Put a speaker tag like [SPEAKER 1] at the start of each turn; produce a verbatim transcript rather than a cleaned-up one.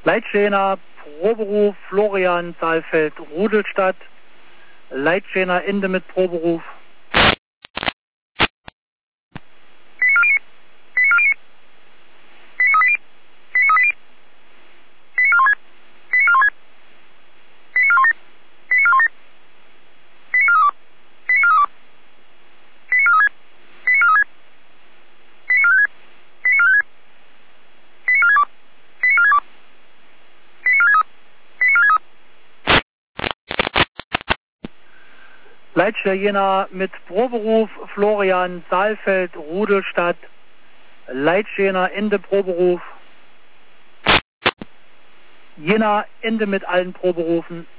[SPEAKER 1] Leitschäner, Proberuf, Florian Saalfeld, Rudelstadt. Leitschäner, Ende mit Proberuf. Leitschner Jena mit Proberuf, Florian Saalfeld, Rudelstadt. Leitschner, Ende Proberuf. Jena, Ende mit allen Proberufen.